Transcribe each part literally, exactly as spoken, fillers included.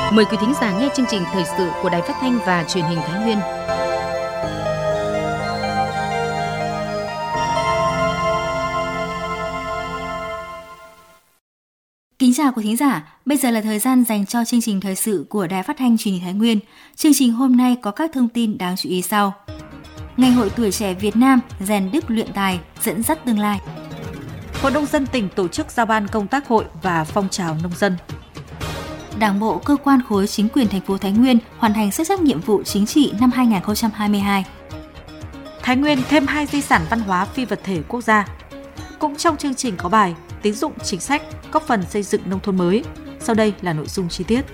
Mời quý thính giả nghe chương trình thời sự của Đài Phát thanh và Truyền hình Thái Nguyên. Kính chào quý thính giả, bây giờ là thời gian dành cho chương trình thời sự của Đài Phát thanh Truyền hình Thái Nguyên. Chương trình hôm nay có các thông tin đáng chú ý sau. Ngày hội tuổi trẻ Việt Nam rèn đức luyện tài, dẫn dắt tương lai. Hội nông dân tỉnh tổ chức giao ban công tác hội và phong trào nông dân. Đảng bộ, cơ quan khối chính quyền thành phố Thái Nguyên hoàn thành xuất sắc nhiệm vụ chính trị năm hai không hai hai. Thái Nguyên thêm hai di sản văn hóa phi vật thể quốc gia. Cũng trong chương trình có bài tín dụng chính sách góp phần xây dựng nông thôn mới. Sau đây là nội dung chi tiết.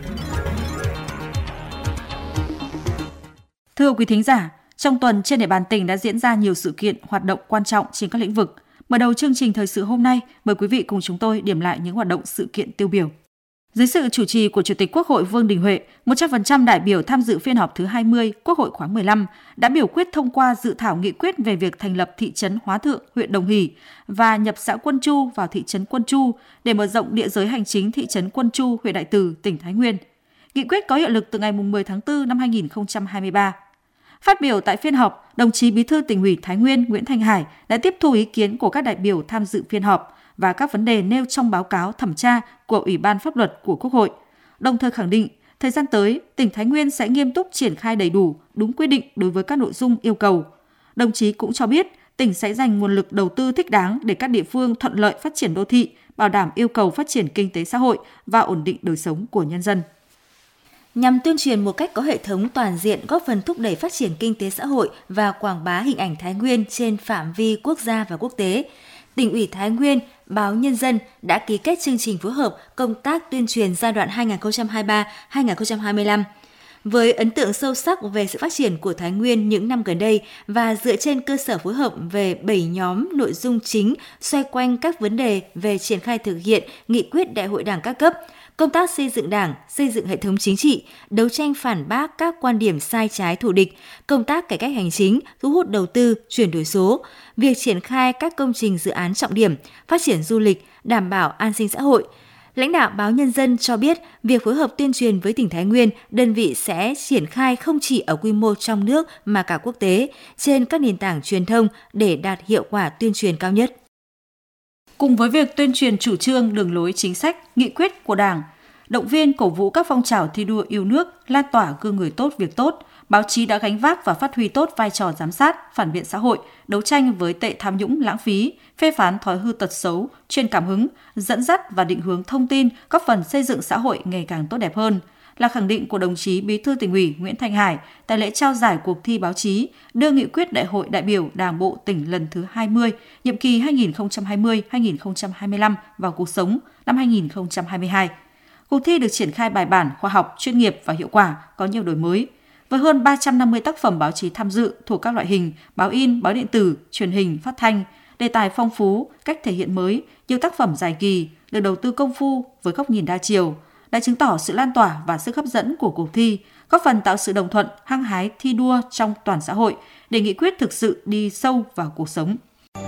Thưa quý thính giả, trong tuần trên địa bàn tỉnh đã diễn ra nhiều sự kiện hoạt động quan trọng trên các lĩnh vực. Mở đầu chương trình thời sự hôm nay, mời quý vị cùng chúng tôi điểm lại những hoạt động sự kiện tiêu biểu. Dưới sự chủ trì của Chủ tịch Quốc hội Vương Đình Huệ, một trăm phần trăm đại biểu tham dự phiên họp thứ hai mươi Quốc hội khóa mười lăm đã biểu quyết thông qua dự thảo nghị quyết về việc thành lập thị trấn Hóa Thượng, huyện Đồng Hỷ và nhập xã Quân Chu vào thị trấn Quân Chu để mở rộng địa giới hành chính thị trấn Quân Chu, huyện Đại Từ, tỉnh Thái Nguyên. Nghị quyết có hiệu lực từ ngày mười tháng tư năm hai không hai ba. Phát biểu tại phiên họp, đồng chí Bí thư Tỉnh ủy Thái Nguyên Nguyễn Thanh Hải đã tiếp thu ý kiến của các đại biểu tham dự phiên họp và các vấn đề nêu trong báo cáo thẩm tra của Ủy ban Pháp luật của Quốc hội, đồng thời khẳng định thời gian tới, tỉnh Thái Nguyên sẽ nghiêm túc triển khai đầy đủ, đúng quy định đối với các nội dung yêu cầu. Đồng chí cũng cho biết, tỉnh sẽ dành nguồn lực đầu tư thích đáng để các địa phương thuận lợi phát triển đô thị, bảo đảm yêu cầu phát triển kinh tế xã hội và ổn định đời sống của nhân dân. Nhằm tuyên truyền một cách có hệ thống toàn diện, góp phần thúc đẩy phát triển kinh tế xã hội và quảng bá hình ảnh Thái Nguyên trên phạm vi quốc gia và quốc tế, Tỉnh ủy Thái Nguyên, Báo Nhân dân đã ký kết chương trình phối hợp công tác tuyên truyền giai đoạn hai nghìn không trăm hai mươi ba đến hai nghìn không trăm hai mươi lăm. Với ấn tượng sâu sắc về sự phát triển của Thái Nguyên những năm gần đây và dựa trên cơ sở phối hợp về bảy nhóm nội dung chính xoay quanh các vấn đề về triển khai thực hiện nghị quyết Đại hội Đảng các cấp, công tác xây dựng Đảng, xây dựng hệ thống chính trị, đấu tranh phản bác các quan điểm sai trái thù địch, công tác cải cách hành chính, thu hút đầu tư, chuyển đổi số, việc triển khai các công trình dự án trọng điểm, phát triển du lịch, đảm bảo an sinh xã hội. Lãnh đạo Báo Nhân dân cho biết, việc phối hợp tuyên truyền với tỉnh Thái Nguyên, đơn vị sẽ triển khai không chỉ ở quy mô trong nước mà cả quốc tế, trên các nền tảng truyền thông để đạt hiệu quả tuyên truyền cao nhất. Cùng với việc tuyên truyền chủ trương, đường lối chính sách, nghị quyết của Đảng, động viên cổ vũ các phong trào thi đua yêu nước, lan tỏa gương người tốt việc tốt, báo chí đã gánh vác và phát huy tốt vai trò giám sát, phản biện xã hội, đấu tranh với tệ tham nhũng lãng phí, phê phán thói hư tật xấu, truyền cảm hứng, dẫn dắt và định hướng thông tin, góp phần xây dựng xã hội ngày càng tốt đẹp hơn, là khẳng định của đồng chí Bí thư Tỉnh ủy Nguyễn Thanh Hải tại lễ trao giải cuộc thi báo chí đưa nghị quyết Đại hội đại biểu Đảng bộ tỉnh lần thứ hai mươi, nhiệm kỳ hai nghìn không trăm hai mươi đến hai nghìn không trăm hai mươi lăm vào cuộc sống năm hai nghìn không trăm hai mươi hai. Cuộc thi được triển khai bài bản, khoa học, chuyên nghiệp và hiệu quả, có nhiều đổi mới. Với hơn ba trăm năm mươi tác phẩm báo chí tham dự thuộc các loại hình báo in, báo điện tử, truyền hình, phát thanh, đề tài phong phú, cách thể hiện mới, nhiều tác phẩm dài kỳ, được đầu tư công phu với góc nhìn đa chiều, đã chứng tỏ sự lan tỏa và sức hấp dẫn của cuộc thi, góp phần tạo sự đồng thuận, hăng hái thi đua trong toàn xã hội để nghị quyết thực sự đi sâu vào cuộc sống.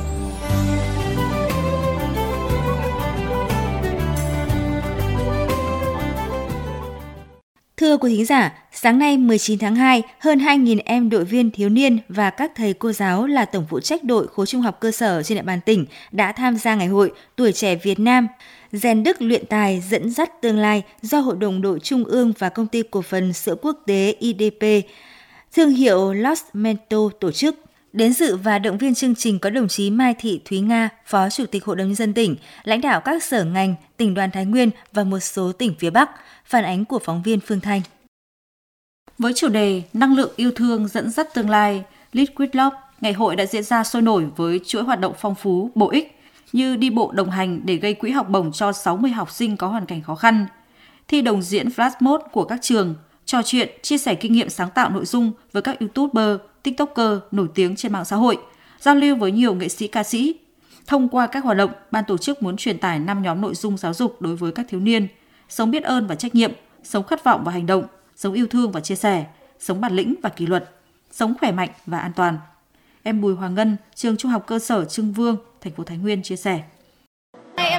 Thưa quý thính giả, sáng nay mười chín tháng hai, hơn hai nghìn em đội viên thiếu niên và các thầy cô giáo là tổng phụ trách đội khối trung học cơ sở trên địa bàn tỉnh đã tham gia ngày hội Tuổi trẻ Việt Nam rèn đức luyện tài, dẫn dắt tương lai do Hội đồng đội Trung ương và Công ty Cổ phần Sữa Quốc tế i đê pê, thương hiệu Lost Mento tổ chức. Đến dự và động viên chương trình có đồng chí Mai Thị Thúy Nga, Phó Chủ tịch Hội đồng Nhân dân tỉnh, lãnh đạo các sở ngành, tỉnh đoàn Thái Nguyên và một số tỉnh phía Bắc. Phản ánh của phóng viên Phương Thanh. Với chủ đề Năng lượng yêu thương dẫn dắt tương lai, Lead with Love, ngày hội đã diễn ra sôi nổi với chuỗi hoạt động phong phú, bổ ích như đi bộ đồng hành để gây quỹ học bổng cho sáu mươi học sinh có hoàn cảnh khó khăn, thi đồng diễn flash mob của các trường, trò chuyện, chia sẻ kinh nghiệm sáng tạo nội dung với các YouTuber, TikToker nổi tiếng trên mạng xã hội, giao lưu với nhiều nghệ sĩ ca sĩ. Thông qua các hoạt động, ban tổ chức muốn truyền tải năm nhóm nội dung giáo dục đối với các thiếu niên: sống biết ơn và trách nhiệm, sống khát vọng và hành động, sống yêu thương và chia sẻ, sống bản lĩnh và kỷ luật, sống khỏe mạnh và an toàn. Em Bùi Hoàng Ngân, trường Trung học cơ sở Trưng Vương, thành phố Thái Nguyên chia sẻ. Em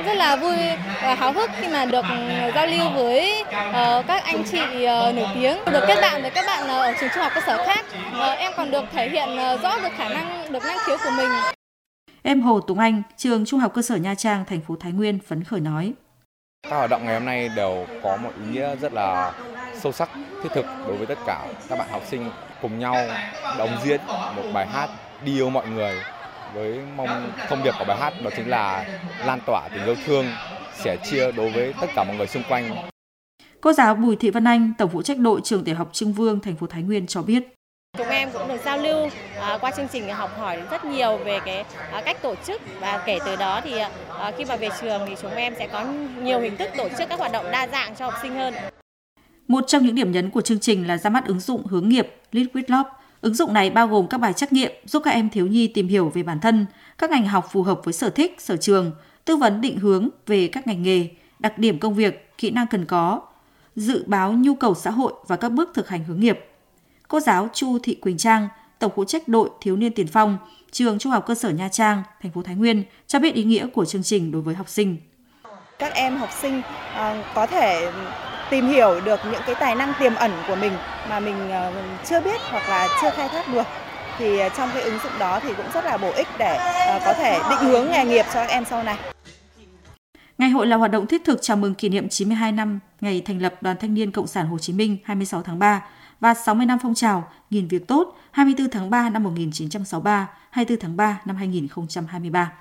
rất là vui và háo hức khi mà được giao lưu với uh, các anh chị uh, nổi tiếng, được kết bạn với các bạn uh, ở trường trung học cơ sở khác. Uh, em còn được thể hiện uh, rõ được khả năng, được năng khiếu của mình. Em Hồ Tùng Anh, trường Trung học cơ sở Nha Trang, thành phố Thái Nguyên phấn khởi nói: Các hoạt động ngày hôm nay đều có một ý nghĩa rất là sâu sắc, thiết thực đối với tất cả các bạn học sinh, cùng nhau đồng diễn một bài hát đi yêu mọi người, với mong thông điệp của bài hát đó chính là lan tỏa tình yêu thương, sẻ chia đối với tất cả mọi người xung quanh. Cô giáo Bùi Thị Vân Anh, tổng phụ trách đội trường tiểu học Trưng Vương, thành phố Thái Nguyên cho biết: Chúng em cũng được giao lưu à, qua chương trình học hỏi rất nhiều về cái à, cách tổ chức, và kể từ đó thì à, khi mà về trường thì chúng em sẽ có nhiều hình thức tổ chức các hoạt động đa dạng cho học sinh hơn. Một trong những điểm nhấn của chương trình là ra mắt ứng dụng hướng nghiệp Lead with Love. Ứng dụng này bao gồm các bài trắc nghiệm giúp các em thiếu nhi tìm hiểu về bản thân, các ngành học phù hợp với sở thích, sở trường, tư vấn định hướng về các ngành nghề, đặc điểm công việc, kỹ năng cần có, dự báo nhu cầu xã hội và các bước thực hành hướng nghiệp. Cô giáo Chu Thị Quỳnh Trang, tổng phụ trách đội thiếu niên tiền phong, trường Trung học cơ sở Nha Trang, thành phố Thái Nguyên cho biết ý nghĩa của chương trình đối với học sinh. Các em học sinh uh, có thể tìm hiểu được những cái tài năng tiềm ẩn của mình mà mình uh, chưa biết hoặc là chưa khai thác được. Thì uh, trong cái ứng dụng đó thì cũng rất là bổ ích để uh, có thể định hướng nghề nghiệp cho các em sau này. Ngày hội là hoạt động thiết thực chào mừng kỷ niệm chín mươi hai năm ngày thành lập Đoàn Thanh niên Cộng sản Hồ Chí Minh hai mươi sáu tháng ba và sáu mươi năm phong trào nghìn việc tốt hai mươi tư tháng ba năm một nghìn chín trăm sáu mươi ba, hai mươi tư tháng ba năm hai nghìn không trăm hai mươi ba.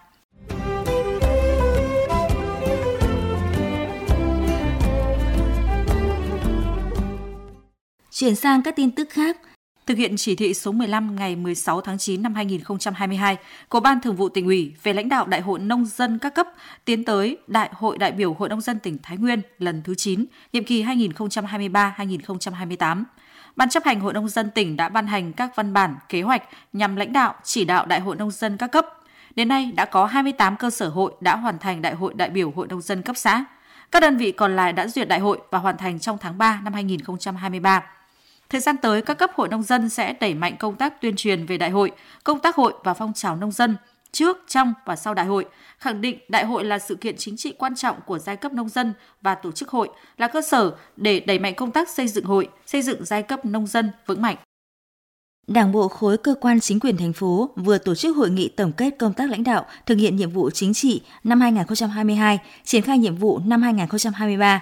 Chuyển sang các tin tức khác. Thực hiện chỉ thị số mười lăm ngày mười sáu tháng chín năm hai nghìn không trăm hai mươi hai của Ban Thường vụ Tỉnh ủy về lãnh đạo Đại hội Nông dân các cấp tiến tới Đại hội đại biểu Hội Nông dân tỉnh Thái Nguyên lần thứ chín, nhiệm kỳ hai nghìn không trăm hai mươi ba đến hai nghìn không trăm hai mươi tám. Ban chấp hành Hội Nông dân tỉnh đã ban hành các văn bản, kế hoạch nhằm lãnh đạo, chỉ đạo Đại hội Nông dân các cấp. Đến nay đã có hai mươi tám cơ sở hội đã hoàn thành Đại hội đại biểu Hội Nông dân cấp xã. Các đơn vị còn lại đã duyệt đại hội và hoàn thành trong tháng ba năm hai nghìn không trăm hai mươi ba. Thời gian tới, các cấp hội nông dân sẽ đẩy mạnh công tác tuyên truyền về đại hội, công tác hội và phong trào nông dân trước, trong và sau đại hội, khẳng định đại hội là sự kiện chính trị quan trọng của giai cấp nông dân và tổ chức hội là cơ sở để đẩy mạnh công tác xây dựng hội, xây dựng giai cấp nông dân vững mạnh. Đảng bộ khối cơ quan chính quyền thành phố vừa tổ chức hội nghị tổng kết công tác lãnh đạo thực hiện nhiệm vụ chính trị năm hai nghìn không trăm hai mươi hai, triển khai nhiệm vụ năm hai nghìn không trăm hai mươi ba.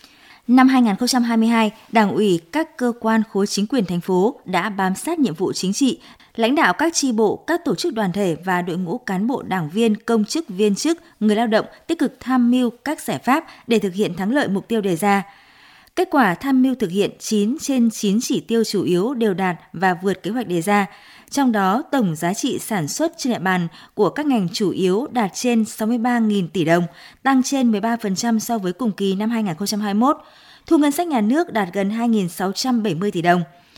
Năm hai nghìn không trăm hai mươi hai, Đảng ủy các cơ quan khối chính quyền thành phố đã bám sát nhiệm vụ chính trị, lãnh đạo các chi bộ, các tổ chức đoàn thể và đội ngũ cán bộ đảng viên, công chức, viên chức, người lao động tích cực tham mưu các giải pháp để thực hiện thắng lợi mục tiêu đề ra. Kết quả tham mưu thực hiện chín trên chín chỉ tiêu chủ yếu đều đạt và vượt kế hoạch đề ra. Trong đó, tổng giá trị sản xuất trên địa bàn của các ngành chủ yếu đạt trên sáu mươi ba nghìn tỷ đồng, tăng trên mười ba phần trăm so với cùng kỳ năm hai nghìn không trăm hai mươi mốt. Thu ngân sách nhà nước đạt gần hai nghìn sáu trăm bảy mươi tỷ đồng.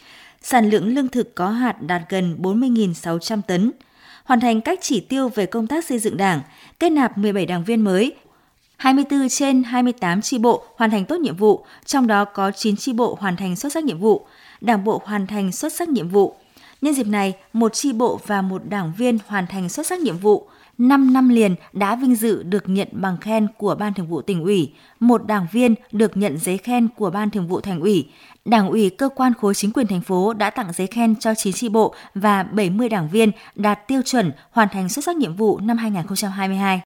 Sản lượng lương thực có hạt đạt gần bốn mươi nghìn sáu trăm tấn. Hoàn thành các chỉ tiêu về công tác xây dựng Đảng, kết nạp mười bảy đảng viên mới, hai mươi tư trên hai mươi tám chi bộ hoàn thành tốt nhiệm vụ, trong đó có chín chi bộ hoàn thành xuất sắc nhiệm vụ, Đảng bộ hoàn thành xuất sắc nhiệm vụ. Nhân dịp này, một chi bộ và một đảng viên hoàn thành xuất sắc nhiệm vụ. năm năm liền đã vinh dự được nhận bằng khen của Ban Thường vụ Tỉnh ủy, một đảng viên được nhận giấy khen của Ban Thường vụ Thành ủy. Đảng ủy cơ quan khối chính quyền thành phố đã tặng giấy khen cho chín chi bộ và bảy mươi đảng viên đạt tiêu chuẩn hoàn thành xuất sắc nhiệm vụ năm hai nghìn không trăm hai mươi hai.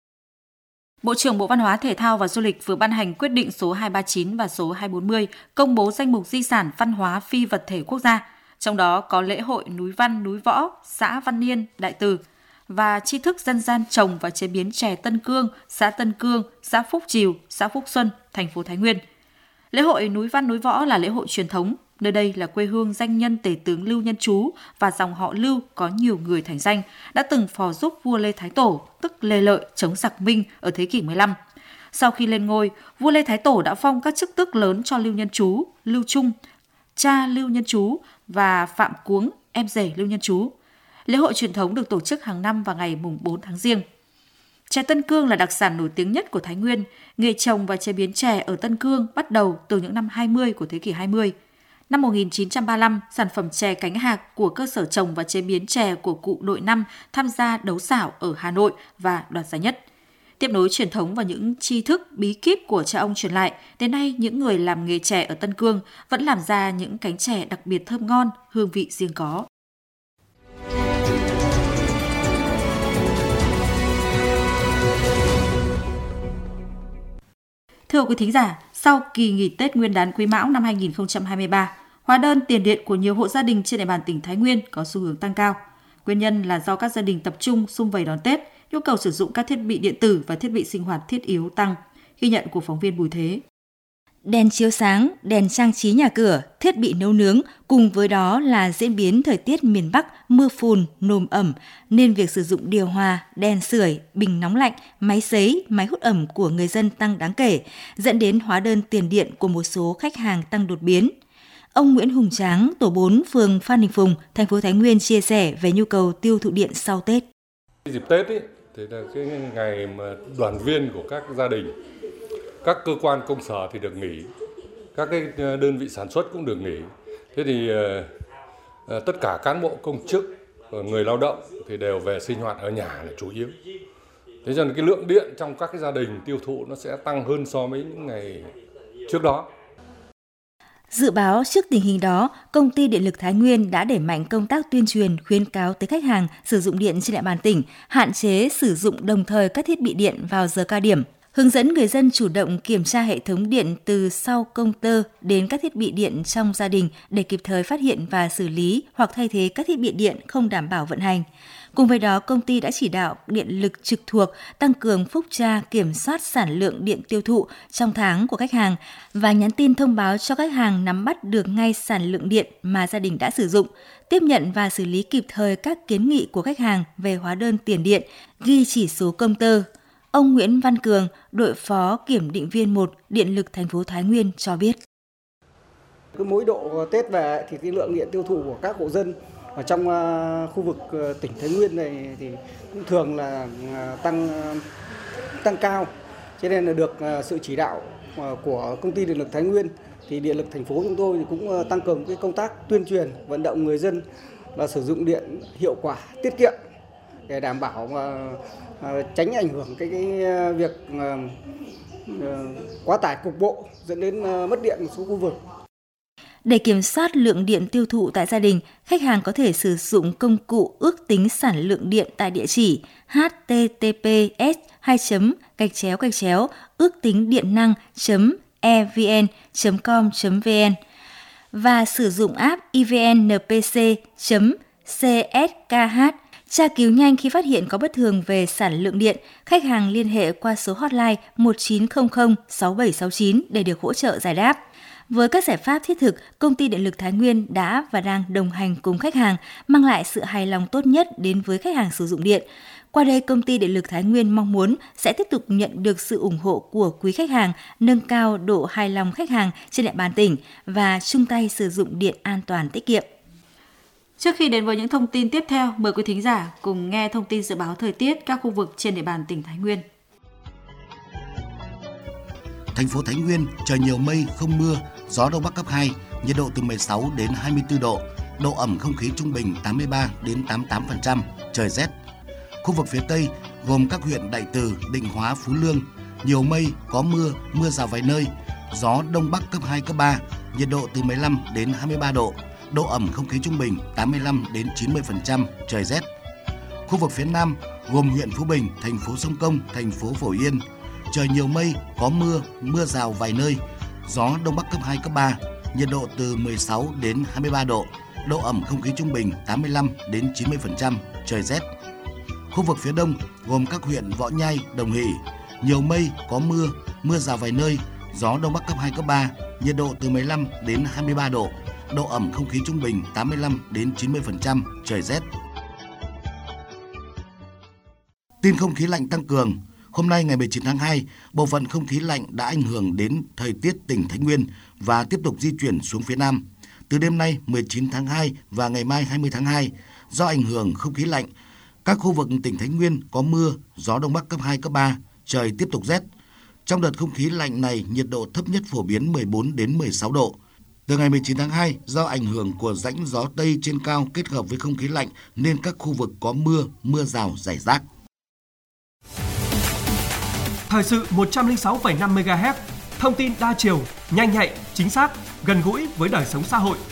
Bộ trưởng Bộ Văn hóa, Thể thao và Du lịch vừa ban hành quyết định số hai trăm ba mươi chín và số hai trăm bốn mươi công bố danh mục di sản văn hóa phi vật thể quốc gia, trong đó có lễ hội núi văn, núi võ, xã Văn Niên, Đại Từ và tri thức dân gian trồng và chế biến chè Tân Cương, xã Tân Cương, xã Phúc Trìu, xã Phúc Xuân, thành phố Thái Nguyên. Lễ hội núi văn, núi võ là lễ hội truyền thống. Nơi đây là quê hương danh nhân tể tướng Lưu Nhân Chú và dòng họ Lưu có nhiều người thành danh, đã từng phò giúp vua Lê Thái Tổ, tức Lê Lợi, chống giặc Minh ở thế kỷ mười lăm. Sau khi lên ngôi, vua Lê Thái Tổ đã phong các chức tước lớn cho Lưu Nhân Chú, Lưu Trung, cha Lưu Nhân Chú và Phạm Cuống, em rể Lưu Nhân Chú. Lễ hội truyền thống được tổ chức hàng năm vào ngày mùng bốn tháng Giêng. Chè Tân Cương là đặc sản nổi tiếng nhất của Thái Nguyên. Nghề trồng và chế biến chè ở Tân Cương bắt đầu từ những năm hai mươi của thế kỷ hai mươi. Năm một nghìn chín trăm ba mươi lăm, sản phẩm chè cánh hạc của cơ sở trồng và chế biến chè của cụ Đội năm tham gia đấu xảo ở Hà Nội và đoạt giải nhất. Tiếp nối truyền thống và những tri thức bí kíp của cha ông truyền lại, đến nay những người làm nghề chè ở Tân Cương vẫn làm ra những cánh chè đặc biệt thơm ngon, hương vị riêng có. Thưa quý thính giả, sau kỳ nghỉ Tết Nguyên đán Quý Mão năm hai không hai ba, hóa đơn tiền điện của nhiều hộ gia đình trên địa bàn tỉnh Thái Nguyên có xu hướng tăng cao. Nguyên nhân là do các gia đình tập trung sum vầy đón Tết, nhu cầu sử dụng các thiết bị điện tử và thiết bị sinh hoạt thiết yếu tăng. Ghi nhận của phóng viên Bùi Thế. Đèn chiếu sáng, đèn trang trí nhà cửa, thiết bị nấu nướng, cùng với đó là diễn biến thời tiết miền Bắc mưa phùn, nồm ẩm, nên việc sử dụng điều hòa, đèn sưởi, bình nóng lạnh, máy sấy, máy hút ẩm của người dân tăng đáng kể, dẫn đến hóa đơn tiền điện của một số khách hàng tăng đột biến. Ông Nguyễn Hùng Tráng, tổ bốn, phường Phan Đình Phùng, thành phố Thái Nguyên chia sẻ về nhu cầu tiêu thụ điện sau Tết. Dịp Tết ấy, thì là cái ngày mà đoàn viên của các gia đình, các cơ quan công sở thì được nghỉ, các cái đơn vị sản xuất cũng được nghỉ. Thế thì uh, tất cả cán bộ công chức, người lao động thì đều về sinh hoạt ở nhà là chủ yếu. Thế cho nên cái lượng điện trong các cái gia đình tiêu thụ nó sẽ tăng hơn so với những ngày trước đó. Dự báo trước tình hình đó, Công ty Điện lực Thái Nguyên đã đẩy mạnh công tác tuyên truyền khuyến cáo tới khách hàng sử dụng điện trên địa bàn tỉnh, hạn chế sử dụng đồng thời các thiết bị điện vào giờ cao điểm. Hướng dẫn người dân chủ động kiểm tra hệ thống điện từ sau công tơ đến các thiết bị điện trong gia đình để kịp thời phát hiện và xử lý hoặc thay thế các thiết bị điện không đảm bảo vận hành. Cùng với đó, công ty đã chỉ đạo điện lực trực thuộc tăng cường phúc tra kiểm soát sản lượng điện tiêu thụ trong tháng của khách hàng và nhắn tin thông báo cho khách hàng nắm bắt được ngay sản lượng điện mà gia đình đã sử dụng, tiếp nhận và xử lý kịp thời các kiến nghị của khách hàng về hóa đơn tiền điện, ghi chỉ số công tơ. Ông Nguyễn Văn Cường, đội phó kiểm định viên một Điện lực thành phố Thái Nguyên cho biết. Cứ mỗi độ Tết về thì cái lượng điện tiêu thụ của các hộ dân ở trong khu vực tỉnh Thái Nguyên này thì cũng thường là tăng tăng cao. Cho nên là được sự chỉ đạo của Công ty Điện lực Thái Nguyên thì Điện lực thành phố chúng tôi cũng tăng cường cái công tác tuyên truyền vận động người dân là sử dụng điện hiệu quả, tiết kiệm để đảm bảo tránh ảnh hưởng cái, cái việc quá tải cục bộ dẫn đến mất điện một số khu vực. Để kiểm soát lượng điện tiêu thụ tại gia đình, khách hàng có thể sử dụng công cụ ước tính sản lượng điện tại địa chỉ h t t p s hai chấm gạch chéo gạch chéo ước tính điện năng chấm e v n chấm com chấm v n và sử dụng app i v n n p c chấm c s k h. Tra cứu nhanh khi phát hiện có bất thường về sản lượng điện, khách hàng liên hệ qua số hotline một chín không không sáu bảy sáu chín để được hỗ trợ giải đáp. Với các giải pháp thiết thực, Công ty Điện lực Thái Nguyên đã và đang đồng hành cùng khách hàng, mang lại sự hài lòng tốt nhất đến với khách hàng sử dụng điện. Qua đây, Công ty Điện lực Thái Nguyên mong muốn sẽ tiếp tục nhận được sự ủng hộ của quý khách hàng, nâng cao độ hài lòng khách hàng trên địa bàn tỉnh và chung tay sử dụng điện an toàn tiết kiệm. Trước khi đến với những thông tin tiếp theo, mời quý thính giả cùng nghe thông tin dự báo thời tiết các khu vực trên địa bàn tỉnh Thái Nguyên. Thành phố Thái Nguyên trời nhiều mây, không mưa, gió đông bắc cấp hai, nhiệt độ từ mười sáu đến hai mươi tư độ, độ ẩm không khí trung bình tám mươi ba đến tám mươi tám phần trăm, trời rét. Khu vực phía Tây gồm các huyện Đại Từ, Định Hóa, Phú Lương, nhiều mây, có mưa, mưa rào vài nơi, gió đông bắc cấp hai, cấp ba, nhiệt độ từ mười lăm đến hai mươi ba độ, độ ẩm không khí trung bình tám mươi lăm đến chín mươi phần trăm, trời rét. Khu vực phía Nam gồm huyện Phú Bình, thành phố Sông Công, thành phố Phổ Yên, trời nhiều mây, có mưa, mưa rào vài nơi, gió đông bắc cấp hai, cấp ba, nhiệt độ từ mười sáu đến hai mươi ba độ, độ ẩm không khí trung bình tám mươi lăm đến chín mươi phần trăm, trời rét. Khu vực phía Đông gồm các huyện Võ Nhai, Đồng Hỷ, nhiều mây, có mưa, mưa rào vài nơi, gió đông bắc cấp hai, cấp ba, nhiệt độ từ mười lăm đến hai mươi ba độ, độ ẩm không khí trung bình tám mươi lăm đến chín mươi phần trăm, trời rét. Tin không khí lạnh tăng cường. Hôm nay ngày mười chín tháng hai, bộ phận không khí lạnh đã ảnh hưởng đến thời tiết tỉnh Thái Nguyên và tiếp tục di chuyển xuống phía Nam. Từ đêm nay mười chín tháng hai và ngày mai hai mươi tháng hai, do ảnh hưởng không khí lạnh, các khu vực tỉnh Thái Nguyên có mưa, gió đông bắc cấp hai, cấp ba, trời tiếp tục rét. Trong đợt không khí lạnh này, nhiệt độ thấp nhất phổ biến mười bốn đến mười sáu độ. Từ ngày mười chín tháng hai, do ảnh hưởng của rãnh gió Tây trên cao kết hợp với không khí lạnh nên các khu vực có mưa, mưa rào rải rác. Thời sự một trăm lẻ sáu phẩy năm mê ga héc, thông tin đa chiều, nhanh nhạy, chính xác, gần gũi với đời sống xã hội.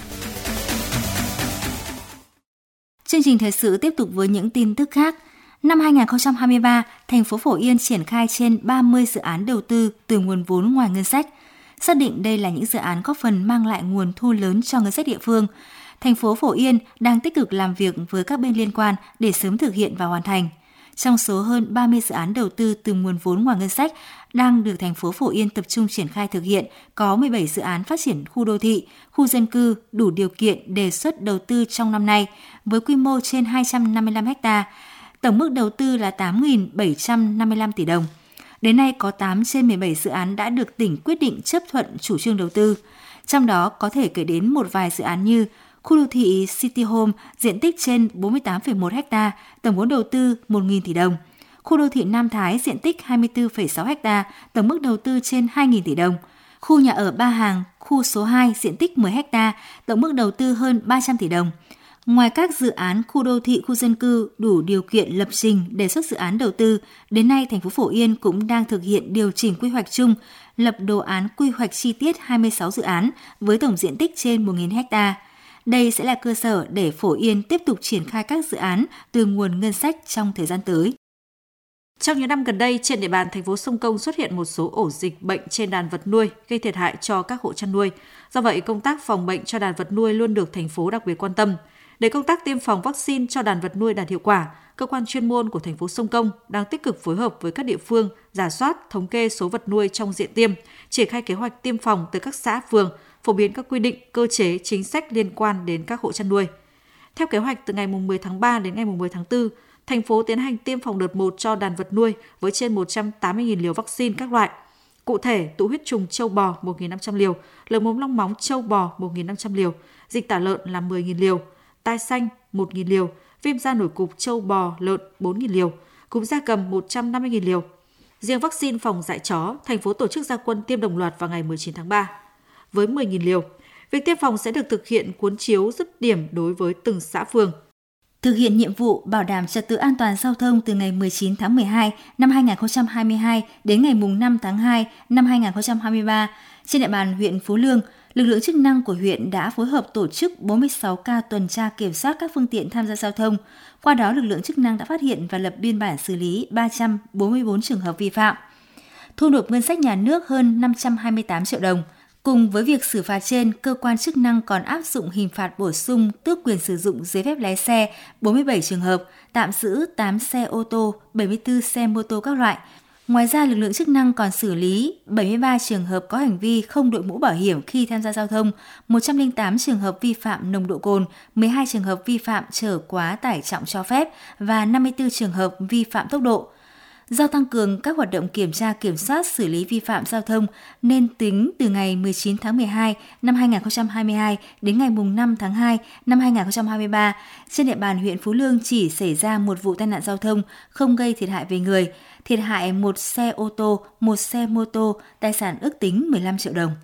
Chương trình thời sự tiếp tục với những tin tức khác. Năm hai không hai ba, thành phố Phổ Yên triển khai trên ba mươi dự án đầu tư từ nguồn vốn ngoài ngân sách. Xác định đây là những dự án góp phần mang lại nguồn thu lớn cho ngân sách địa phương. Thành phố Phổ Yên đang tích cực làm việc với các bên liên quan để sớm thực hiện và hoàn thành. Trong số hơn ba mươi dự án đầu tư từ nguồn vốn ngoài ngân sách đang được thành phố Phổ Yên tập trung triển khai thực hiện, có mười bảy dự án phát triển khu đô thị, khu dân cư đủ điều kiện đề xuất đầu tư trong năm nay với quy mô trên hai trăm năm mươi lăm ha. Tổng mức đầu tư là tám nghìn bảy trăm năm mươi lăm tỷ đồng. Đến nay có tám trên mười bảy dự án đã được tỉnh quyết định chấp thuận chủ trương đầu tư. Trong đó có thể kể đến một vài dự án như khu đô thị City Home diện tích trên bốn mươi tám phẩy một ha, tổng vốn đầu tư một nghìn tỷ đồng. Khu đô thị Nam Thái diện tích hai mươi tư phẩy sáu ha, tổng mức đầu tư trên hai nghìn tỷ đồng. Khu nhà ở Ba Hàng, khu số hai diện tích mười ha, tổng mức đầu tư hơn ba trăm tỷ đồng. Ngoài các dự án khu đô thị, khu dân cư đủ điều kiện lập trình đề xuất dự án đầu tư, đến nay thành phố Phổ Yên cũng đang thực hiện điều chỉnh quy hoạch chung, lập đồ án quy hoạch chi tiết hai mươi sáu dự án với tổng diện tích trên một nghìn ha. Đây sẽ là cơ sở để Phổ Yên tiếp tục triển khai các dự án từ nguồn ngân sách trong thời gian tới. Trong những năm gần đây, trên địa bàn thành phố Sông Công xuất hiện một số ổ dịch bệnh trên đàn vật nuôi gây thiệt hại cho các hộ chăn nuôi. Do vậy, công tác phòng bệnh cho đàn vật nuôi luôn được thành phố đặc biệt quan tâm. Để công tác tiêm phòng vaccine cho đàn vật nuôi đạt hiệu quả, cơ quan chuyên môn của thành phố Sông Công đang tích cực phối hợp với các địa phương rà soát, thống kê số vật nuôi trong diện tiêm, triển khai kế hoạch tiêm phòng từ các xã phường, phổ biến các quy định, cơ chế, chính sách liên quan đến các hộ chăn nuôi. Theo kế hoạch, từ ngày mười tháng ba đến ngày mười tháng tư, thành phố tiến hành tiêm phòng đợt một cho đàn vật nuôi với trên một trăm tám mươi nghìn liều vaccine các loại. Cụ thể, tụ huyết trùng trâu bò một nghìn năm trăm liều, lở mồm long móng trâu bò một nghìn năm trăm liều, dịch tả lợn là mười nghìn liều, tai xanh một nghìn liều, viêm da nổi cục trâu bò lợn bốn nghìn liều, cúm gia cầm một trăm năm mươi nghìn liều. Riêng vaccine phòng dại chó, thành phố tổ chức ra quân tiêm đồng loạt vào ngày mười chín tháng ba với mười nghìn liều. Việc tiêm phòng sẽ được thực hiện cuốn chiếu dứt điểm đối với từng xã phường. Thực hiện nhiệm vụ bảo đảm trật tự an toàn giao thông từ ngày mười chín tháng mười hai năm hai nghìn không trăm hai mươi hai đến ngày năm tháng hai năm hai nghìn không trăm hai mươi ba, trên địa bàn huyện Phú Lương, lực lượng chức năng của huyện đã phối hợp tổ chức bốn mươi sáu ca tuần tra kiểm soát các phương tiện tham gia giao thông. Qua đó, lực lượng chức năng đã phát hiện và lập biên bản xử lý ba trăm bốn mươi tư trường hợp vi phạm, thu nộp ngân sách nhà nước hơn năm trăm hai mươi tám triệu đồng. Cùng với việc xử phạt trên, cơ quan chức năng còn áp dụng hình phạt bổ sung tước quyền sử dụng giấy phép lái xe bốn mươi bảy trường hợp, tạm giữ tám xe ô tô, bảy mươi tư xe mô tô các loại. Ngoài ra, lực lượng chức năng còn xử lý bảy mươi ba trường hợp có hành vi không đội mũ bảo hiểm khi tham gia giao thông, một trăm lẻ tám trường hợp vi phạm nồng độ cồn, mười hai trường hợp vi phạm chở quá tải trọng cho phép và năm mươi tư trường hợp vi phạm tốc độ. Do tăng cường các hoạt động kiểm tra, kiểm soát, xử lý vi phạm giao thông, nên tính từ ngày mười chín tháng mười hai năm hai nghìn không trăm hai mươi hai đến ngày năm tháng hai năm hai nghìn không trăm hai mươi ba, trên địa bàn huyện Phú Lương chỉ xảy ra một vụ tai nạn giao thông, không gây thiệt hại về người, thiệt hại một xe ô tô, một xe mô tô, tài sản ước tính mười lăm triệu đồng.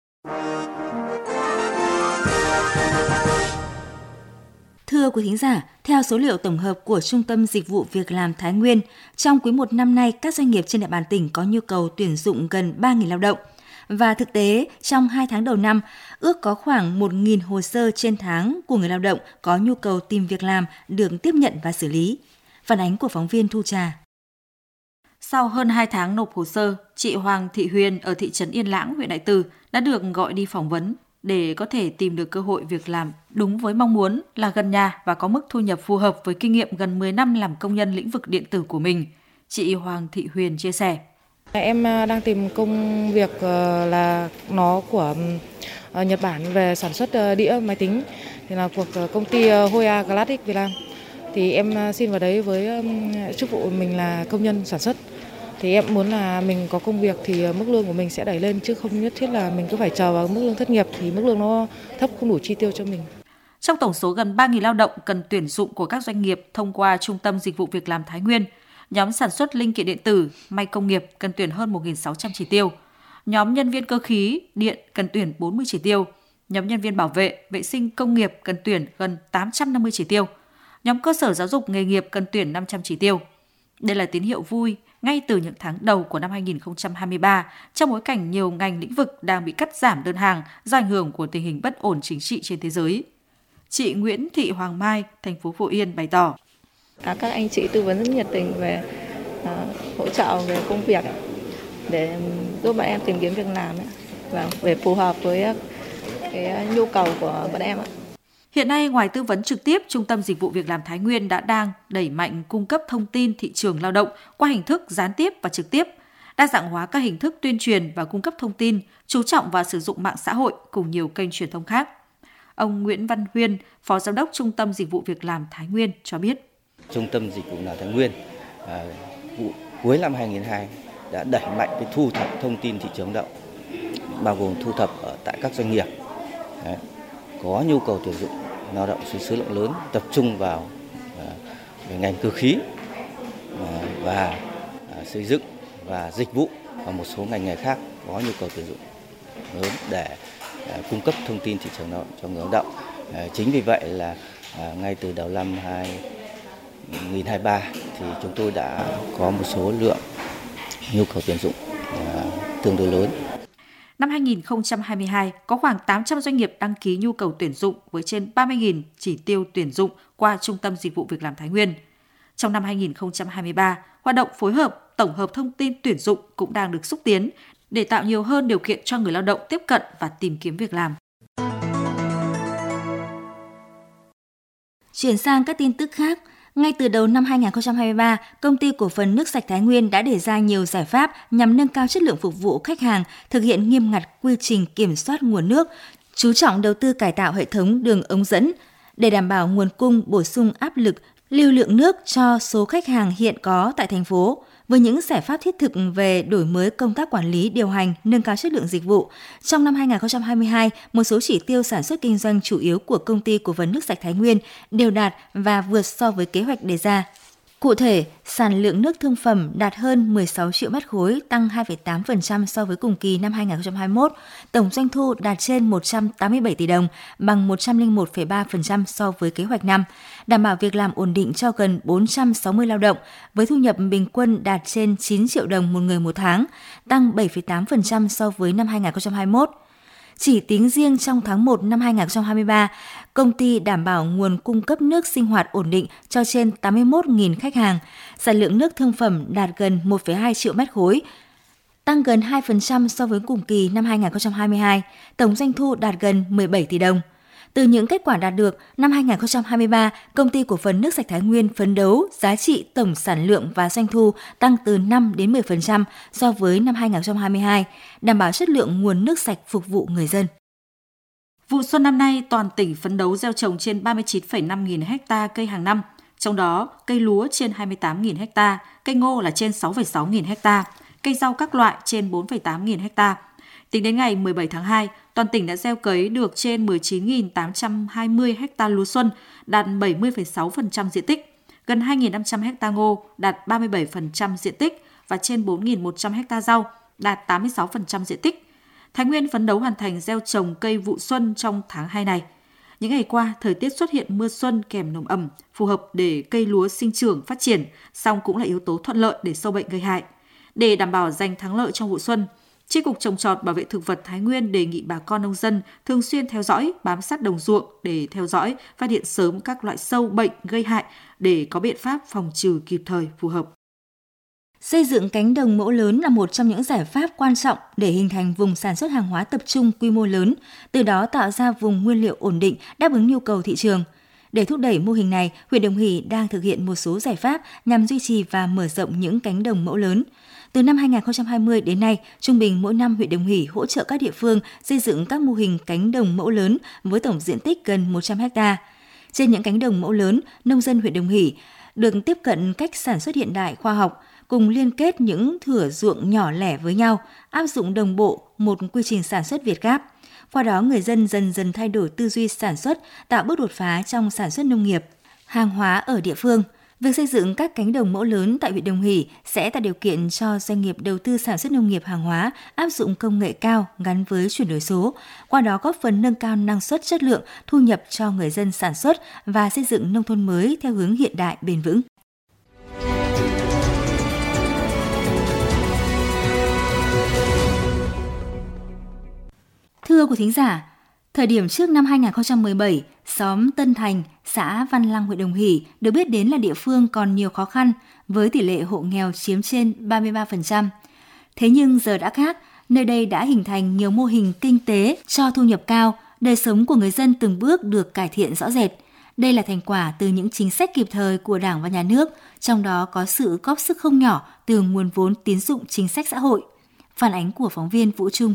Thưa quý thính giả, theo số liệu tổng hợp của Trung tâm Dịch vụ Việc làm Thái Nguyên, trong quý một năm nay, các doanh nghiệp trên địa bàn tỉnh có nhu cầu tuyển dụng gần ba nghìn lao động. Và thực tế, trong hai tháng đầu năm, ước có khoảng một nghìn hồ sơ trên tháng của người lao động có nhu cầu tìm việc làm được tiếp nhận và xử lý. Phản ánh của phóng viên Thu Trà. Sau hơn hai tháng nộp hồ sơ, chị Hoàng Thị Huyền ở thị trấn Yên Lãng, huyện Đại Từ đã được gọi đi phỏng vấn để có thể tìm được cơ hội việc làm đúng với mong muốn là gần nhà và có mức thu nhập phù hợp với kinh nghiệm gần mười năm làm công nhân lĩnh vực điện tử của mình. Chị Hoàng Thị Huyền chia sẻ. Em đang tìm công việc là nó của Nhật Bản về sản xuất đĩa máy tính, thì là của công ty Hoya Classic Việt Nam. Thì em xin vào đấy với chức vụ mình là công nhân sản xuất. Thì em muốn là mình có công việc thì mức lương của mình sẽ đẩy lên, chứ không nhất thiết là mình cứ phải chờ vào mức lương thất nghiệp thì mức lương nó thấp không đủ chi tiêu cho mình. Trong tổng số gần ba nghìn lao động cần tuyển dụng của các doanh nghiệp thông qua Trung tâm Dịch vụ Việc làm Thái Nguyên, nhóm sản xuất linh kiện điện tử, may công nghiệp cần tuyển hơn một nghìn sáu trăm chỉ tiêu. Nhóm nhân viên cơ khí, điện cần tuyển bốn mươi chỉ tiêu. Nhóm nhân viên bảo vệ, vệ sinh công nghiệp cần tuyển gần tám trăm năm mươi chỉ tiêu. Nhóm cơ sở giáo dục nghề nghiệp cần tuyển năm trăm chỉ tiêu. Đây là tín hiệu vui ngay từ những tháng đầu của năm hai nghìn không trăm hai mươi ba, trong bối cảnh nhiều ngành lĩnh vực đang bị cắt giảm đơn hàng do ảnh hưởng của tình hình bất ổn chính trị trên thế giới. Chị Nguyễn Thị Hoàng Mai, thành phố Phổ Yên bày tỏ. Các anh chị tư vấn rất nhiệt tình về uh, hỗ trợ về công việc để giúp bọn em tìm kiếm việc làm và để phù hợp với cái nhu cầu của bọn em. Hiện nay, ngoài tư vấn trực tiếp, Trung tâm Dịch vụ Việc làm Thái Nguyên đã đang đẩy mạnh cung cấp thông tin thị trường lao động qua hình thức gián tiếp và trực tiếp, đa dạng hóa các hình thức tuyên truyền và cung cấp thông tin, chú trọng vào sử dụng mạng xã hội cùng nhiều kênh truyền thông khác. Ông Nguyễn Văn Huyên, Phó Giám đốc Trung tâm Dịch vụ Việc làm Thái Nguyên cho biết. Trung tâm Dịch vụ Việc làm Thái Nguyên à, vụ cuối năm hai nghìn không trăm hai mươi hai đã đẩy mạnh cái thu thập thông tin thị trường lao động, bao gồm thu thập ở tại các doanh nghiệp Đấy, có nhu cầu tuyển dụng lao động số lượng lớn, tập trung vào à, về ngành cơ khí à, và à, xây dựng và dịch vụ và một số ngành nghề khác có nhu cầu tuyển dụng lớn để à, cung cấp thông tin thị trường lao động cho người lao động. À, chính vì vậy là à, ngay từ đầu năm hai nghìn không trăm hai mươi ba thì chúng tôi đã có một số lượng nhu cầu tuyển dụng à, tương đối lớn. Năm hai nghìn không trăm hai mươi hai, có khoảng tám trăm doanh nghiệp đăng ký nhu cầu tuyển dụng với trên ba mươi nghìn chỉ tiêu tuyển dụng qua Trung tâm Dịch vụ Việc làm Thái Nguyên. Trong năm hai nghìn không trăm hai mươi ba, hoạt động phối hợp, tổng hợp thông tin tuyển dụng cũng đang được xúc tiến để tạo nhiều hơn điều kiện cho người lao động tiếp cận và tìm kiếm việc làm. Chuyển sang các tin tức khác. Ngay từ đầu năm hai nghìn không trăm hai mươi ba, Công ty Cổ phần Nước sạch Thái Nguyên đã đề ra nhiều giải pháp nhằm nâng cao chất lượng phục vụ khách hàng, thực hiện nghiêm ngặt quy trình kiểm soát nguồn nước, chú trọng đầu tư cải tạo hệ thống đường ống dẫn để đảm bảo nguồn cung bổ sung áp lực, lưu lượng nước cho số khách hàng hiện có tại thành phố. Với những giải pháp thiết thực về đổi mới công tác quản lý, điều hành, nâng cao chất lượng dịch vụ, trong năm hai nghìn không trăm hai mươi hai, một số chỉ tiêu sản xuất kinh doanh chủ yếu của Công ty Cổ phần Nước sạch Thái Nguyên đều đạt và vượt so với kế hoạch đề ra. Cụ thể, sản lượng nước thương phẩm đạt hơn mười sáu triệu mét khối, tăng hai phẩy tám phần trăm so với cùng kỳ năm hai nghìn không trăm hai mươi mốt. Tổng doanh thu đạt trên một trăm tám mươi bảy tỷ đồng, bằng một trăm lẻ một phẩy ba phần trăm so với kế hoạch năm. Đảm bảo việc làm ổn định cho gần bốn trăm sáu mươi lao động, với thu nhập bình quân đạt trên chín triệu đồng một người một tháng, tăng bảy phẩy tám phần trăm so với năm hai nghìn không trăm hai mươi mốt. Chỉ tính riêng trong tháng một năm hai nghìn không trăm hai mươi ba, công ty đảm bảo nguồn cung cấp nước sinh hoạt ổn định cho trên tám mươi mốt nghìn khách hàng. Sản lượng nước thương phẩm đạt gần một phẩy hai triệu mét khối, tăng gần hai phần trăm so với cùng kỳ năm hai nghìn không trăm hai mươi hai. Tổng doanh thu đạt gần mười bảy tỷ đồng. Từ những kết quả đạt được, năm hai nghìn không trăm hai mươi ba, Công ty Cổ phần Nước sạch Thái Nguyên phấn đấu giá trị tổng sản lượng và doanh thu tăng từ năm đến mười phần trăm so với năm hai nghìn không trăm hai mươi hai, đảm bảo chất lượng nguồn nước sạch phục vụ người dân. Vụ xuân năm nay, toàn tỉnh phấn đấu gieo trồng trên ba mươi chín phẩy năm nghìn ha cây hàng năm, trong đó cây lúa trên hai mươi tám nghìn ha, cây ngô là trên sáu phẩy sáu nghìn ha, cây rau các loại trên bốn phẩy tám nghìn ha. Tính đến ngày mười bảy tháng hai, toàn tỉnh đã gieo cấy được trên mười chín nghìn tám trăm hai mươi ha lúa xuân, đạt bảy mươi phẩy sáu phần trăm diện tích, gần hai nghìn năm trăm ha ngô, đạt ba mươi bảy phần trăm diện tích và trên bốn nghìn một trăm ha rau, đạt tám mươi sáu phần trăm diện tích. Thái Nguyên phấn đấu hoàn thành gieo trồng cây vụ xuân trong tháng hai này. Những ngày qua, thời tiết xuất hiện mưa xuân kèm nồm ẩm, phù hợp để cây lúa sinh trưởng, phát triển, song cũng là yếu tố thuận lợi để sâu bệnh gây hại. Để đảm bảo giành thắng lợi trong vụ xuân, Chi cục Trồng trọt Bảo vệ thực vật Thái Nguyên đề nghị bà con nông dân thường xuyên theo dõi, bám sát đồng ruộng để theo dõi, phát hiện sớm các loại sâu bệnh gây hại để có biện pháp phòng trừ kịp thời phù hợp. Xây dựng cánh đồng mẫu lớn là một trong những giải pháp quan trọng để hình thành vùng sản xuất hàng hóa tập trung quy mô lớn, từ đó tạo ra vùng nguyên liệu ổn định đáp ứng nhu cầu thị trường. Để thúc đẩy mô hình này, huyện Đồng Hỷ đang thực hiện một số giải pháp nhằm duy trì và mở rộng những cánh đồng mẫu lớn. Từ năm hai nghìn không trăm hai mươi đến nay, trung bình mỗi năm huyện Đồng Hỷ hỗ trợ các địa phương xây dựng các mô hình cánh đồng mẫu lớn với tổng diện tích gần một trăm ha. Trên những cánh đồng mẫu lớn, nông dân huyện Đồng Hỷ được tiếp cận cách sản xuất hiện đại khoa học, cùng liên kết những thửa ruộng nhỏ lẻ với nhau, áp dụng đồng bộ một quy trình sản xuất Việt Gáp. Qua đó, người dân dần dần thay đổi tư duy sản xuất, tạo bước đột phá trong sản xuất nông nghiệp, hàng hóa ở địa phương. Việc xây dựng các cánh đồng mẫu lớn tại huyện Đồng Hỷ sẽ tạo điều kiện cho doanh nghiệp đầu tư sản xuất nông nghiệp hàng hóa, áp dụng công nghệ cao gắn với chuyển đổi số, qua đó góp phần nâng cao năng suất, chất lượng, thu nhập cho người dân sản xuất và xây dựng nông thôn mới theo hướng hiện đại bền vững. Thưa quý thính giả, thời điểm trước năm hai không một bảy, xóm Tân Thành, xã Văn Lăng, huyện Đồng Hỷ được biết đến là địa phương còn nhiều khó khăn với tỷ lệ hộ nghèo chiếm trên ba mươi ba phần trăm. Thế nhưng giờ đã khác, nơi đây đã hình thành nhiều mô hình kinh tế cho thu nhập cao, đời sống của người dân từng bước được cải thiện rõ rệt. Đây là thành quả từ những chính sách kịp thời của Đảng và Nhà nước, trong đó có sự góp sức không nhỏ từ nguồn vốn tín dụng chính sách xã hội. Phản ánh của phóng viên Vũ Trung.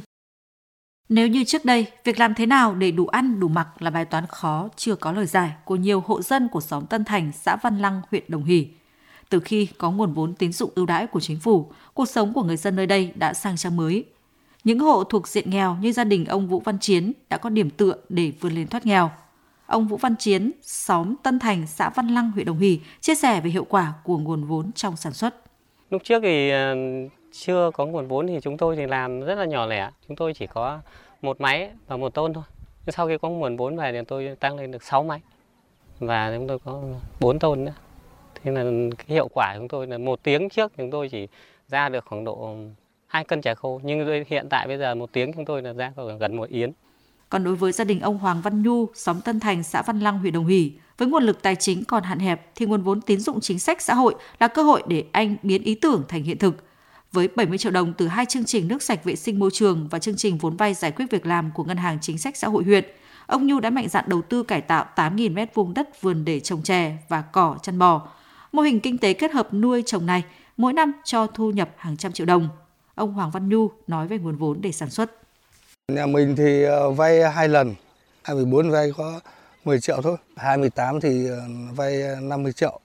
Nếu như trước đây, việc làm thế nào để đủ ăn, đủ mặc là bài toán khó, chưa có lời giải của nhiều hộ dân của xóm Tân Thành, xã Văn Lăng, huyện Đồng Hỷ. Từ khi có nguồn vốn tín dụng ưu đãi của chính phủ, cuộc sống của người dân nơi đây đã sang trang mới. Những hộ thuộc diện nghèo như gia đình ông Vũ Văn Chiến đã có điểm tựa để vươn lên thoát nghèo. Ông Vũ Văn Chiến, xóm Tân Thành, xã Văn Lăng, huyện Đồng Hỷ chia sẻ về hiệu quả của nguồn vốn trong sản xuất. Lúc trước thì chưa có nguồn vốn thì chúng tôi thì làm rất là nhỏ lẻ. Chúng tôi chỉ có một máy và một tôn thôi. Nhưng sau khi có nguồn vốn về thì tôi tăng lên được sáu máy. Và chúng tôi có bốn tôn nữa. Thế là cái hiệu quả của chúng tôi là một tiếng trước chúng tôi chỉ ra được khoảng độ hai cân chè khô. Nhưng hiện tại bây giờ một tiếng chúng tôi là ra gần một yến. Còn đối với gia đình ông Hoàng Văn Nhu, xóm Tân Thành, xã Văn Lăng, huyện Đồng Hỷ, với nguồn lực tài chính còn hạn hẹp thì nguồn vốn tín dụng chính sách xã hội là cơ hội để anh biến ý tưởng thành hiện thực. Với bảy mươi triệu đồng từ hai chương trình nước sạch vệ sinh môi trường và chương trình vốn vay giải quyết việc làm của Ngân hàng Chính sách Xã hội huyện, ông Nhu đã mạnh dạn đầu tư cải tạo tám nghìn mét vuông đất vườn để trồng chè và cỏ chăn bò. Mô hình kinh tế kết hợp nuôi trồng này mỗi năm cho thu nhập hàng trăm triệu đồng. Ông Hoàng Văn Nhu nói về nguồn vốn để sản xuất. Nhà mình thì vay hai lần, hai mươi bốn vay có mười triệu thôi, hai mươi tám thì vay năm mươi triệu.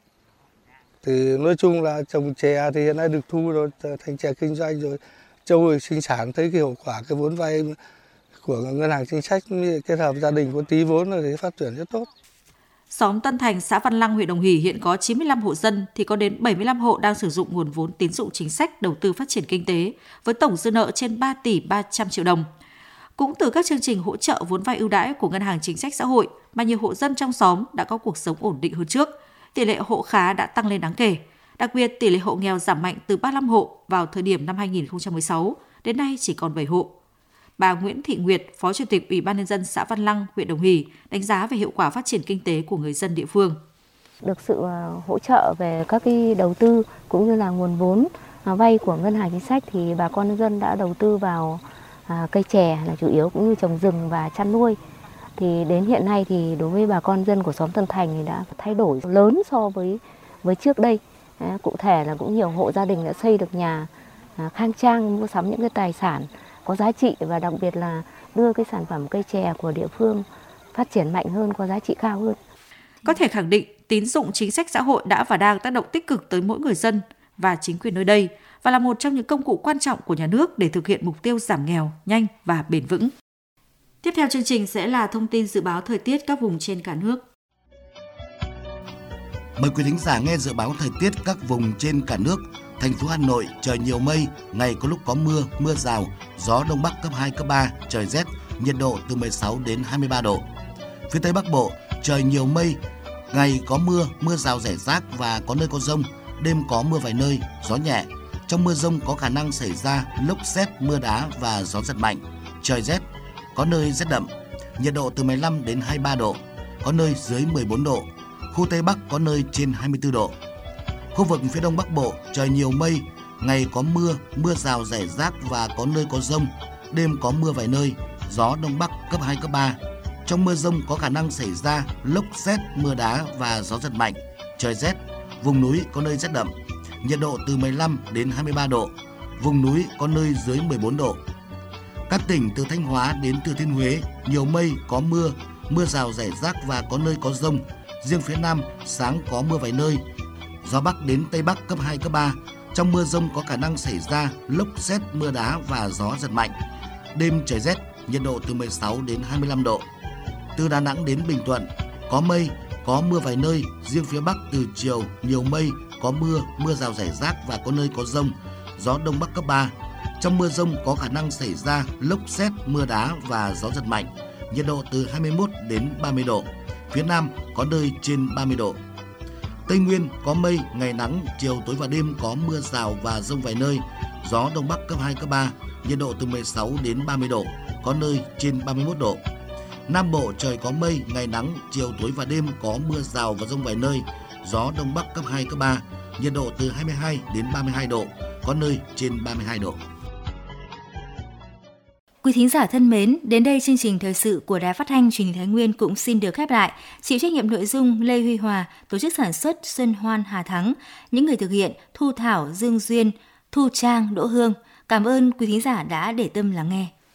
Thì nói chung là trồng chè thì hiện nay được thu rồi, thành chè kinh doanh rồi, trâu rồi sinh sản, thấy cái hiệu quả cái vốn vay của Ngân hàng Chính sách kết hợp gia đình có tí vốn rồi thì phát triển rất tốt. Xóm Tân Thành, xã Văn Lăng, huyện Đồng Hỷ hiện có chín mươi lăm hộ dân thì có đến bảy mươi lăm hộ đang sử dụng nguồn vốn tín dụng chính sách đầu tư phát triển kinh tế với tổng dư nợ trên ba tỷ ba trăm triệu đồng. Cũng từ các chương trình hỗ trợ vốn vay ưu đãi của Ngân hàng Chính sách Xã hội mà nhiều hộ dân trong xóm đã có cuộc sống ổn định hơn trước. Tỷ lệ hộ khá đã tăng lên đáng kể. Đặc biệt, tỷ lệ hộ nghèo giảm mạnh từ ba mươi lăm hộ vào thời điểm năm hai nghìn không trăm mười sáu, đến nay chỉ còn bảy hộ. Bà Nguyễn Thị Nguyệt, Phó Chủ tịch Ủy ban Nhân dân xã Văn Lăng, huyện Đồng Hỷ, đánh giá về hiệu quả phát triển kinh tế của người dân địa phương. Được sự hỗ trợ về các cái đầu tư cũng như là nguồn vốn vay của Ngân hàng Chính sách thì bà con nhân dân đã đầu tư vào cây chè là chủ yếu, cũng như trồng rừng và chăn nuôi. Thì đến hiện nay thì đối với bà con dân của xóm Tân Thành thì đã thay đổi lớn so với với trước đây. Cụ thể là cũng nhiều hộ gia đình đã xây được nhà khang trang, mua sắm những cái tài sản có giá trị và đặc biệt là đưa cái sản phẩm cây chè của địa phương phát triển mạnh hơn, có giá trị cao hơn. Có thể khẳng định tín dụng chính sách xã hội đã và đang tác động tích cực tới mỗi người dân và chính quyền nơi đây và là một trong những công cụ quan trọng của nhà nước để thực hiện mục tiêu giảm nghèo nhanh và bền vững. Tiếp theo chương trình sẽ là thông tin dự báo thời tiết các vùng trên cả nước. Mời quý thính giả nghe dự báo thời tiết các vùng trên cả nước. Thành phố Hà Nội trời nhiều mây, ngày có lúc có mưa, mưa rào, gió đông bắc cấp hai, cấp ba, trời rét, nhiệt độ từ mười sáu đến hai mươi ba độ. Phía Tây Bắc Bộ trời nhiều mây, ngày có mưa, mưa rào rải rác và có nơi có dông, đêm có mưa vài nơi, gió nhẹ. Trong mưa dông có khả năng xảy ra lốc sét, mưa đá và gió giật mạnh, trời rét, có nơi rét đậm, nhiệt độ từ mười lăm đến hai mươi ba độ, có nơi dưới mười bốn độ. Khu Tây Bắc có nơi trên hai mươi tư độ. Khu vực phía Đông Bắc Bộ trời nhiều mây, ngày có mưa, mưa rào rải rác và có nơi có dông, đêm có mưa vài nơi, gió Đông Bắc cấp hai, cấp ba. Trong mưa dông có khả năng xảy ra lốc sét, mưa đá và gió giật mạnh, trời rét, vùng núi có nơi rét đậm, nhiệt độ từ mười lăm đến hai mươi ba độ, vùng núi có nơi dưới mười bốn độ. Các tỉnh từ Thanh Hóa đến Thừa Thiên Huế nhiều mây, có mưa, mưa rào rải rác và có nơi có dông. Riêng phía Nam sáng có mưa vài nơi, gió Bắc đến Tây Bắc cấp hai, cấp ba. Trong mưa dông có khả năng xảy ra lốc sét, mưa đá và gió giật mạnh. Đêm trời rét, nhiệt độ từ mười sáu đến hai mươi lăm độ. Từ Đà Nẵng đến Bình Thuận có mây, có mưa vài nơi. Riêng phía Bắc từ chiều nhiều mây, có mưa, mưa rào rải rác và có nơi có dông. Gió Đông Bắc cấp ba. Trong mưa dông có khả năng xảy ra lốc sét, mưa đá và gió giật mạnh. Nhiệt độ từ hai mươi mốt đến ba mươi độ. Phía Nam có nơi trên ba mươi độ. Tây Nguyên có mây, ngày nắng, chiều tối và đêm có mưa rào và dông vài nơi. gió Đông Bắc cấp hai, cấp ba, nhiệt độ từ mười sáu đến ba mươi độ, có nơi trên ba mươi mốt độ. Nam Bộ trời có mây, ngày nắng, chiều tối và đêm có mưa rào và dông vài nơi, gió Đông Bắc cấp hai, cấp ba, nhiệt độ từ hai mươi hai đến ba mươi hai độ, có nơi trên ba mươi hai độ. Quý thính giả thân mến, đến đây chương trình thời sự của Đài Phát thanh Truyền hình Thái Nguyên cũng xin được khép lại. Chịu trách nhiệm nội dung Lê Huy Hòa, tổ chức sản xuất Xuân Hoan Hà Thắng, những người thực hiện Thu Thảo Dương Duyên, Thu Trang Đỗ Hương. Cảm ơn quý thính giả đã để tâm lắng nghe.